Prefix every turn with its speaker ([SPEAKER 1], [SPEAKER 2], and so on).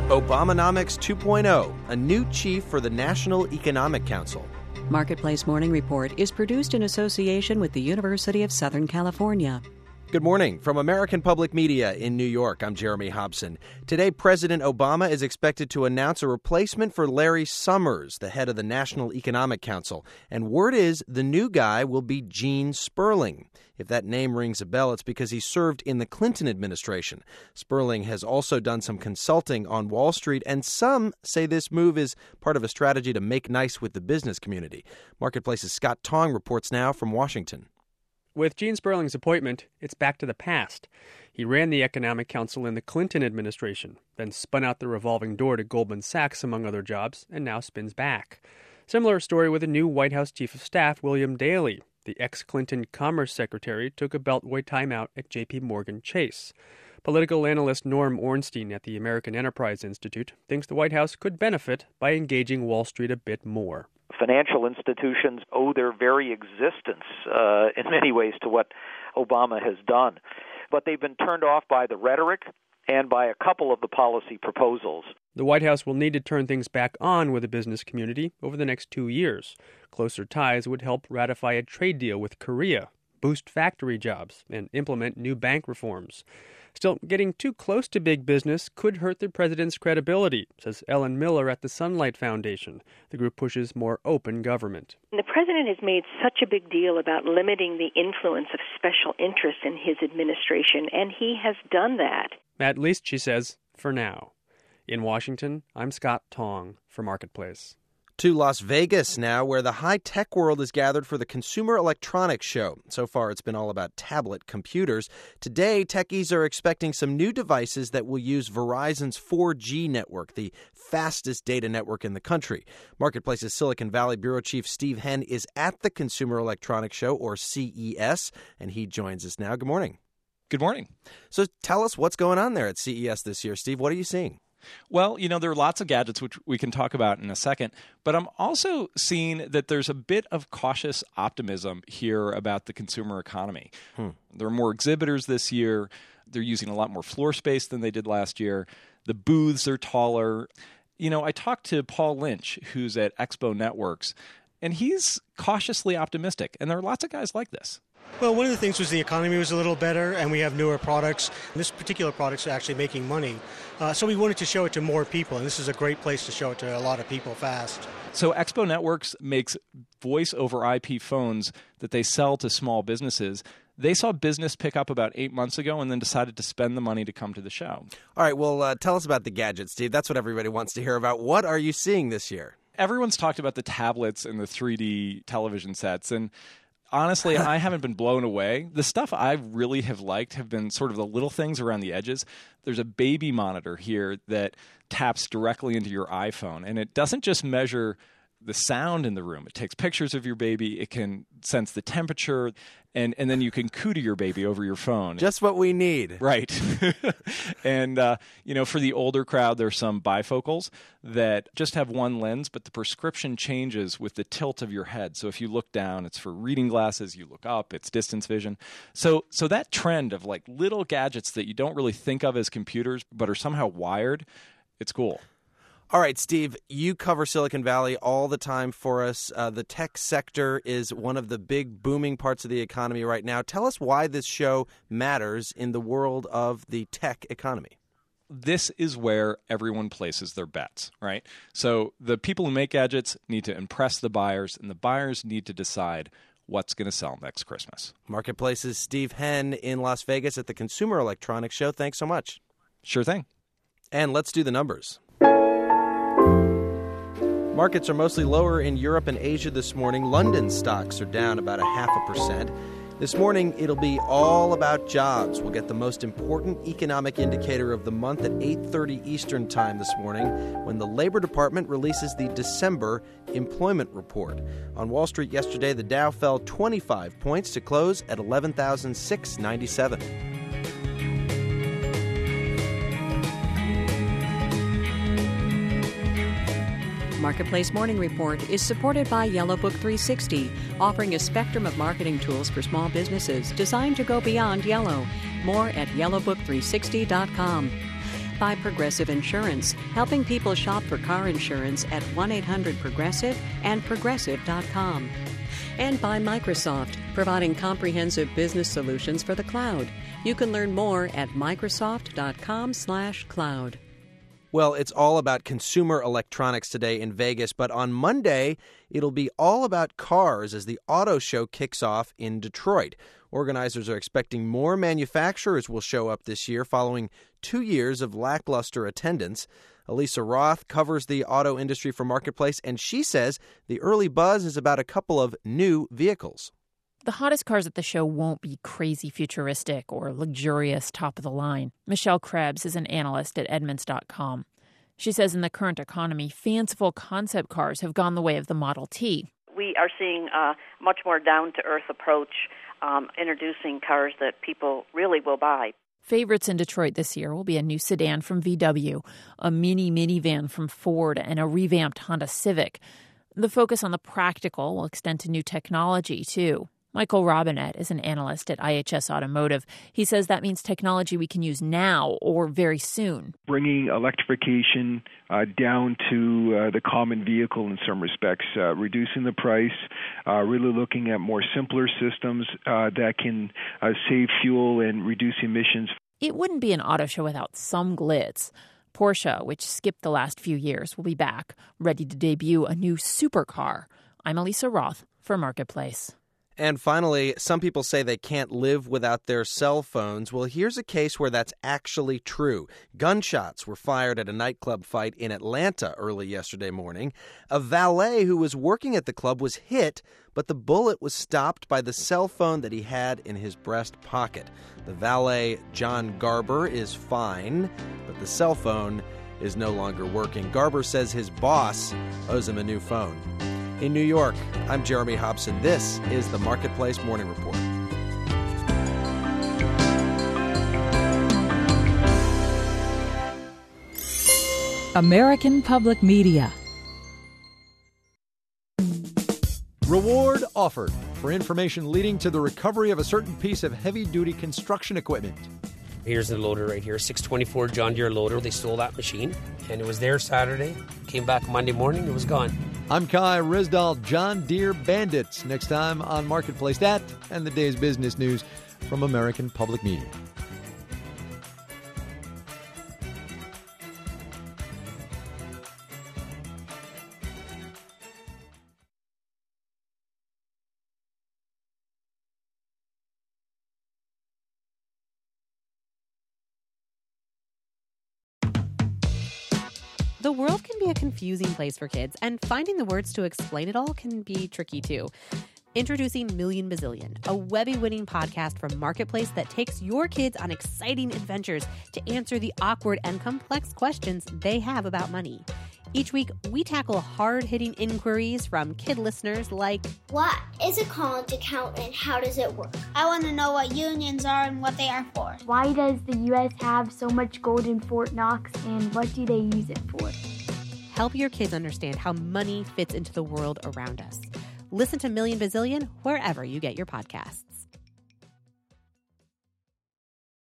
[SPEAKER 1] Obamanomics 2.0, a new chief for the National Economic Council.
[SPEAKER 2] Marketplace Morning Report is produced in association with the University of Southern California.
[SPEAKER 1] Good morning. From American Public Media in New York, I'm Jeremy Hobson. Today, President Obama is expected to announce a replacement for Larry Summers, the head of the National Economic Council. And word is the new guy will be Gene Sperling. If that name rings a bell, it's because he served in the Clinton administration. Sperling has also done some consulting on Wall Street, and some say this move is part of a strategy to make nice with the business community. Marketplace's Scott Tong reports now from Washington.
[SPEAKER 3] With Gene Sperling's appointment, it's back to the past. He ran the Economic Council in the Clinton administration, then spun out the revolving door to Goldman Sachs, among other jobs, and now spins back. Similar story with the new White House Chief of Staff, William Daley. The ex-Clinton Commerce Secretary took a beltway timeout at J.P. Morgan Chase. Political analyst Norm Ornstein at the American Enterprise Institute thinks the White House could benefit by engaging Wall Street a bit more.
[SPEAKER 4] Financial institutions owe their very existence in many ways to what Obama has done. But they've been turned off by the rhetoric and by a couple of the policy proposals.
[SPEAKER 3] The White House will need to turn things back on with the business community over the next 2 years. Closer ties would help ratify a trade deal with Korea, boost factory jobs, and implement new bank reforms. Still, getting too close to big business could hurt the president's credibility, says Ellen Miller at the Sunlight Foundation. The group pushes more open government.
[SPEAKER 5] The president has made such a big deal about limiting the influence of special interests in his administration, and he has done that.
[SPEAKER 3] At least, she says, for now. In Washington, I'm Scott Tong for Marketplace.
[SPEAKER 1] To Las Vegas now, where the high-tech world is gathered for the Consumer Electronics Show. So far, it's been all about tablet computers. Today, techies are expecting some new devices that will use Verizon's 4G network, the fastest data network in the country. Marketplace's Silicon Valley Bureau Chief Steve Henn is at the Consumer Electronics Show, or CES, and he joins us now. Good morning.
[SPEAKER 6] Good morning.
[SPEAKER 1] So tell us what's going on there at CES this year, Steve. What are you seeing?
[SPEAKER 6] Well, there are lots of gadgets which we can talk about in a second, but I'm also seeing that there's a bit of cautious optimism here about the consumer economy. There are more exhibitors this year. They're using a lot more floor space than they did last year. The booths are taller. I talked to Paul Lynch, who's at Expo Networks, and he's cautiously optimistic, and there are lots of guys like this.
[SPEAKER 7] Well, one of the things was the economy was a little better, and we have newer products. This particular product's actually making money. So we wanted to show it to more people, and this is a great place to show it to a lot of people fast.
[SPEAKER 6] So Expo Networks makes voice over IP phones that they sell to small businesses. They saw business pick up about 8 months ago and then decided to spend the money to come to the show. All
[SPEAKER 1] right, well, tell us about the gadgets, Steve. That's what everybody wants to hear about. What are you seeing this year?
[SPEAKER 6] Everyone's talked about the tablets and the 3D television sets, and honestly, I haven't been blown away. The stuff I really have liked have been sort of the little things around the edges. There's a baby monitor here that taps directly into your iPhone, and it doesn't just measure the sound in the room. It takes pictures of your baby. It can sense the temperature, and then you can coo to your baby over your phone.
[SPEAKER 1] Just what we need.
[SPEAKER 6] Right. And, for the older crowd, there's some bifocals that just have one lens, but the prescription changes with the tilt of your head. So if you look down, it's for reading glasses. You look up, it's distance vision. So that trend of like little gadgets that you don't really think of as computers, but are somehow wired, it's cool.
[SPEAKER 1] All right, Steve, you cover Silicon Valley all the time for us. The tech sector is one of the big booming parts of the economy right now. Tell us why this show matters in the world of the tech economy.
[SPEAKER 6] This is where everyone places their bets, right? So the people who make gadgets need to impress the buyers, and the buyers need to decide what's going to sell next Christmas.
[SPEAKER 1] Marketplace's Steve Henn in Las Vegas at the Consumer Electronics Show. Thanks so much.
[SPEAKER 6] Sure thing.
[SPEAKER 1] And let's do the numbers. Markets are mostly lower in Europe and Asia this morning. London stocks are down about 0.5%. This morning, it'll be all about jobs. We'll get the most important economic indicator of the month at 8:30 Eastern Time this morning when the Labor Department releases the December employment report. On Wall Street yesterday, the Dow fell 25 points to close at 11,697.
[SPEAKER 2] Marketplace Morning Report is supported by Yellow Book 360, offering a spectrum of marketing tools for small businesses designed to go beyond yellow. More at yellowbook360.com. by Progressive Insurance, helping people shop for car insurance at 1-800-PROGRESSIVE and Progressive.com. And by Microsoft, providing comprehensive business solutions for the cloud. You can learn more at Microsoft.com/cloud.
[SPEAKER 1] Well, it's all about consumer electronics today in Vegas, but on Monday, it'll be all about cars as the auto show kicks off in Detroit. Organizers are expecting more manufacturers will show up this year following 2 years of lackluster attendance. Elisa Roth covers the auto industry for Marketplace, and she says the early buzz is about a couple of new vehicles.
[SPEAKER 8] The hottest cars at the show won't be crazy futuristic or luxurious top of the line. Michelle Krebs is an analyst at Edmunds.com. She says in the current economy, fanciful concept cars have gone the way of the Model T.
[SPEAKER 9] We are seeing a much more down-to-earth approach, introducing cars that people really will buy.
[SPEAKER 8] Favorites in Detroit this year will be a new sedan from VW, a mini minivan from Ford, and a revamped Honda Civic. The focus on the practical will extend to new technology, too. Michael Robinette is an analyst at IHS Automotive. He says that means technology we can use now or very soon.
[SPEAKER 10] Bringing electrification down to the common vehicle in some respects, reducing the price, really looking at more simpler systems that can save fuel and reduce emissions.
[SPEAKER 8] It wouldn't be an auto show without some glitz. Porsche, which skipped the last few years, will be back, ready to debut a new supercar. I'm Elisa Roth for Marketplace.
[SPEAKER 1] And finally, some people say they can't live without their cell phones. Well, here's a case where that's actually true. Gunshots were fired at a nightclub fight in Atlanta early yesterday morning. A valet who was working at the club was hit, but the bullet was stopped by the cell phone that he had in his breast pocket. The valet, John Garber, is fine, but the cell phone is no longer working. Garber says his boss owes him a new phone. In New York, I'm Jeremy Hobson. This is the Marketplace Morning Report.
[SPEAKER 11] American Public Media.
[SPEAKER 12] Reward offered for information leading to the recovery of a certain piece of heavy-duty construction equipment.
[SPEAKER 13] Here's the loader right here, 624 John Deere loader. They stole that machine, and it was there Saturday. Came back Monday morning, it was gone.
[SPEAKER 12] I'm Kai Risdahl, John Deere Bandits. Next time on Marketplace, that and the day's business news from American Public Media.
[SPEAKER 14] The world can be a confusing place for kids, and finding the words to explain it all can be tricky too. Introducing Million Bazillion, a Webby-winning podcast from Marketplace that takes your kids on exciting adventures to answer the awkward and complex questions they have about money. Each week, we tackle hard-hitting inquiries from kid listeners like,
[SPEAKER 15] what is a college account and how does it work? I want to know what unions are and what they are for.
[SPEAKER 16] Why does the U.S. have so much gold in Fort Knox and what do they use it for?
[SPEAKER 14] Help your kids understand how money fits into the world around us. Listen to Million Bazillion wherever you get your podcasts.